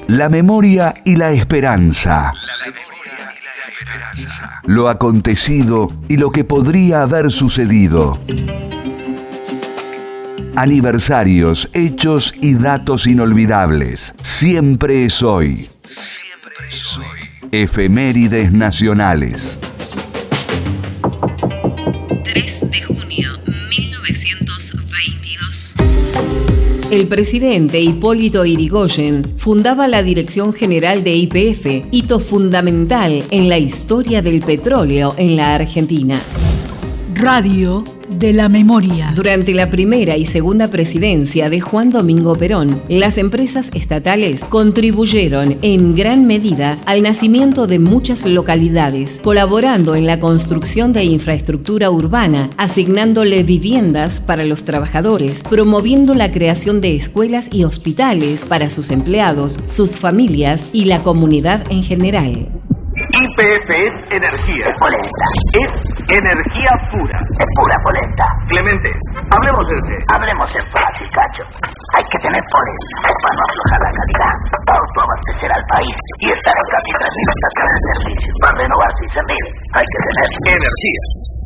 La memoria y la esperanza. Lo acontecido y lo que podría haber sucedido. Aniversarios, hechos y datos inolvidables. Siempre es hoy. Siempre es hoy. Efemérides nacionales. 3 de junio 1922. El presidente Hipólito Yrigoyen fundaba la Dirección General de YPF, hito fundamental en la historia del petróleo en la Argentina. Radio de la Memoria. Durante la primera y segunda presidencia de Juan Domingo Perón, las empresas estatales contribuyeron en gran medida al nacimiento de muchas localidades, colaborando en la construcción de infraestructura urbana, asignándole viviendas para los trabajadores, promoviendo la creación de escuelas y hospitales para sus empleados, sus familias y la comunidad en general. YPF es energía. Es polenta. Es energía pura. Es pura polenta. Clemente, hablemos en serio. Hablemos en fácil, Cacho. Hay que tener polenta para no aflojar la calidad, para autoabastecer al país y estar en casi 3.000 estaciones de servicio. Para renovar 15.000 hay que tener energía.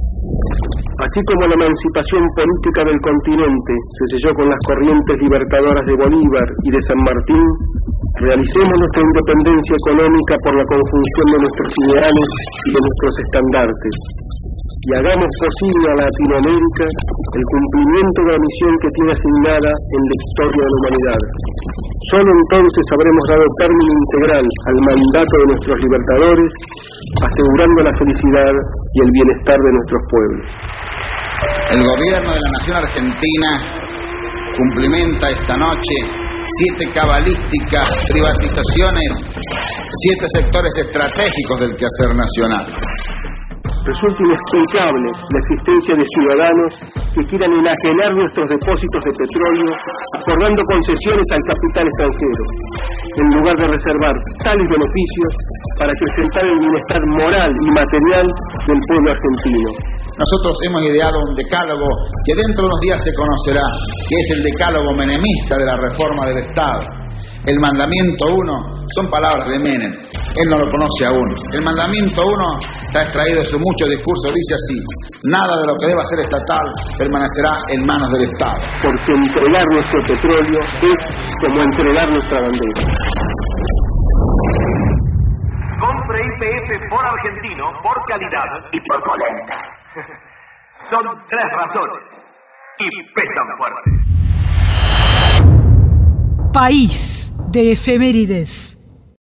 Así como la emancipación política del continente se selló con las corrientes libertadoras de Bolívar y de San Martín, realicemos nuestra independencia económica por la conjunción de nuestros ideales y de nuestros estandartes, y hagamos posible a Latinoamérica el cumplimiento de la misión que tiene asignada en la historia de la humanidad. Solo entonces habremos dado término integral al mandato de nuestros libertadores, asegurando la felicidad y el bienestar de nuestros pueblos. El gobierno de la Nación Argentina cumplimenta esta noche 7 cabalísticas privatizaciones, 7 sectores estratégicos del quehacer nacional. Resulta inexplicable la existencia de ciudadanos que quieran enajenar nuestros depósitos de petróleo, acordando concesiones al capital extranjero, en lugar de reservar tales beneficios para acrecentar el bienestar moral y material del pueblo argentino. Nosotros hemos ideado un decálogo que dentro de unos días se conocerá, que es el decálogo menemista de la reforma del Estado. El mandamiento 1 son palabras de Menem, él no lo conoce aún. El mandamiento 1 está extraído de su mucho discurso, dice así: nada de lo que deba ser estatal permanecerá en manos del Estado. Porque entregar nuestro petróleo es como entregar nuestra bandera. Compre YPF por argentino, por calidad y por polenta. Son 3 razones y pesan fuerte. País de efemérides.